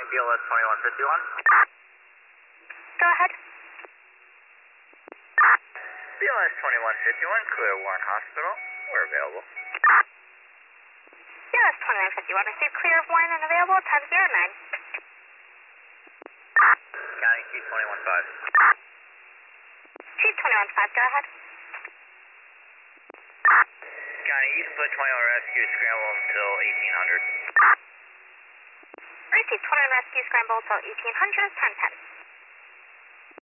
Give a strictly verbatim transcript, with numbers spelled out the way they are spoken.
B L S twenty-one fifty-one. Go ahead. B L S twenty-one fifty-one, clear Warren Hospital. We're available. B L S twenty-one fifty-one, received clear of Warren and available, time zero nine. County Chief twenty-one five. Chief twenty-one five, go ahead. County East Foot twenty-one Rescue, scramble until eighteen hundred. Received twenty-one rescue, scramble until eighteen hundred, time ten.